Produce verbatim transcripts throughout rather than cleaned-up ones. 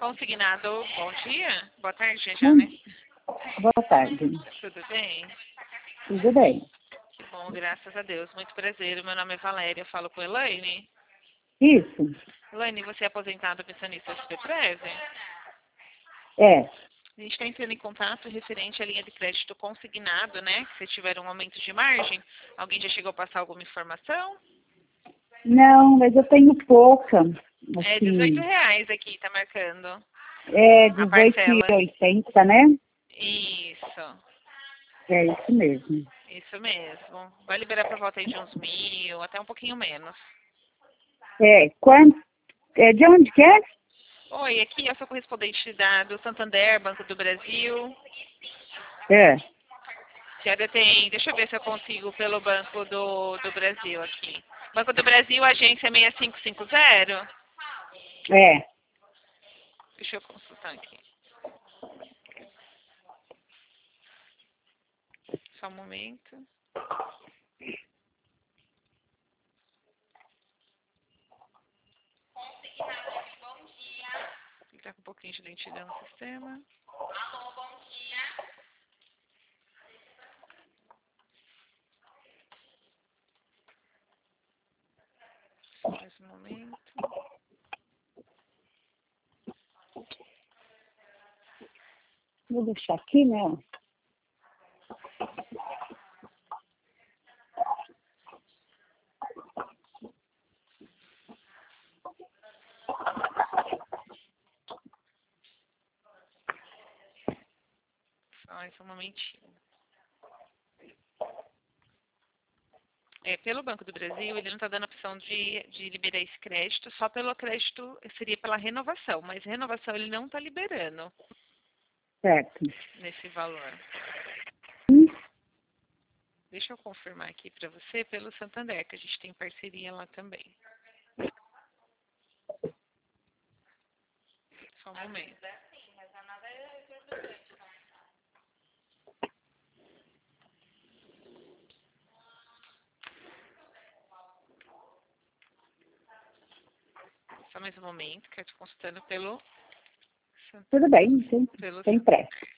Consignado, bom dia. Boa tarde já, né? Boa tarde. Tudo bem? Tudo bem. Que bom, graças a Deus. Muito prazer. Meu nome é Valéria. Eu falo com Elaine. Isso. Elaine, você é aposentada pensionista S P Preve? É. A gente está entrando em contato referente à linha de crédito consignado, né? Que vocês tiveram um aumento de margem. Alguém já chegou a passar alguma informação? Não, mas eu tenho pouca. É Assim, dezoito reais aqui, tá marcando. é A dezoito e parcela. oitenta, né? Isso. É isso mesmo. Isso mesmo. Vai liberar por volta aí de uns mil, até um pouquinho menos. É, quanto, é de onde que é? Oi, aqui eu sou correspondente da, do Santander, Banco do Brasil. É. A senhora tem, deixa eu ver se eu consigo pelo Banco do, do Brasil aqui. Banco do Brasil, agência seis cinco cinco zero. É. Deixa eu consultar aqui. Só um momento. Está com um pouquinho de lentidão no sistema. Só mais um momento. Vou deixar aqui, né? Só mais um momentinho. É, pelo Banco do Brasil, ele não está dando a opção de, de liberar esse crédito, só pelo crédito seria pela renovação, mas renovação ele não está liberando Certo. nesse valor. Deixa eu confirmar aqui para você pelo Santander, que a gente tem parceria lá também. Só um momento. Só mais um momento, que eu estou consultando pelo, Tudo bem, sem, pelo sem Santander. pressa.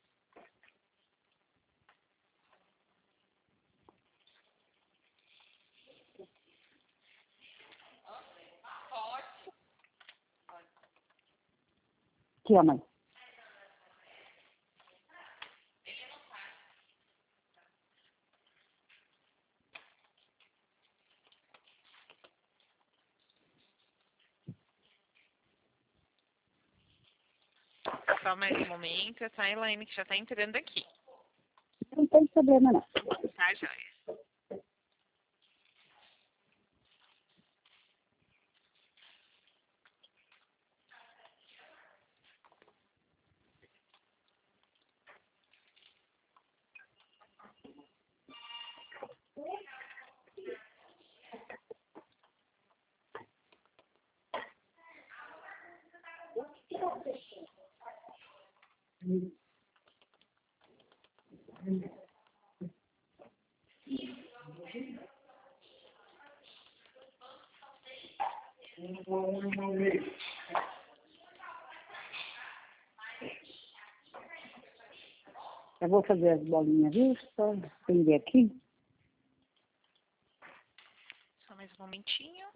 Aqui, ó, mãe. Só mais um momento, tá a Elaine que já está entrando aqui. Não tem problema, não. Tá, joia? Eu vou fazer as bolinhas, viu? Só estender aqui. Só mais um momentinho.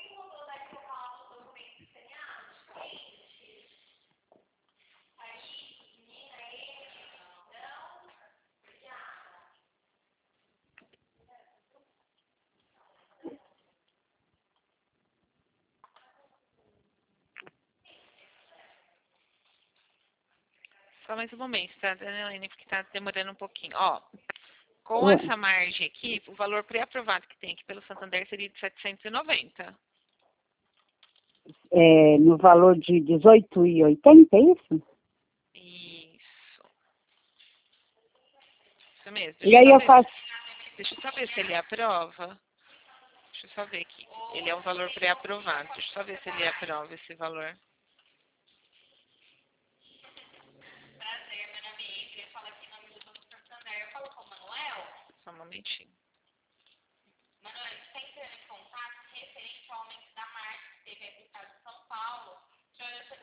Só mais um momento, tá, dona Elaine, porque tá demorando um pouquinho. Ó, com É. essa margem aqui, o valor pré-aprovado que tem aqui pelo Santander seria de setecentos e noventa. É, no valor de dezoito e oitenta, é isso? Isso. Isso mesmo. E Deixa eu aí só eu ver, faço... deixa eu só ver se ele aprova. Deixa eu só ver aqui. Ele é um valor pré-aprovado. Deixa eu só ver se ele aprova esse valor. Só um momentinho.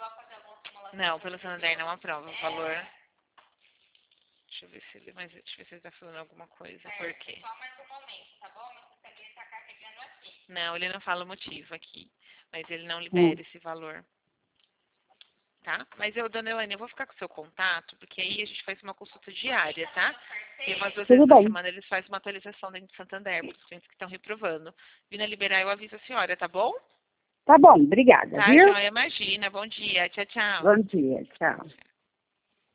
Não, pelo Santander não aprova o valor. Deixa eu ver se ele, mas deixa eu ver se ele tá falando alguma coisa. Por quê? Só mais um momento, tá bom? Meu sistema tá carregando aqui. Não, ele não fala o motivo aqui. Mas ele não libera Hum. esse valor. Tá? Mas eu, dona Elaine, eu vou ficar com o seu contato, porque aí a gente faz uma consulta diária, tá? E umas duas Tudo vezes na bem. semana eles fazem uma atualização dentro do Santander, para os clientes que estão reprovando. Vindo a liberar, eu aviso a senhora, tá bom? Tá bom, obrigada, Tá, viu? joia, imagina. Bom dia. Tchau, tchau. Bom dia, tchau.